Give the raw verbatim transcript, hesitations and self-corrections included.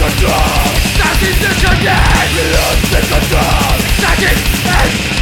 control. Nothing's to connect. We lose the control. Nothing is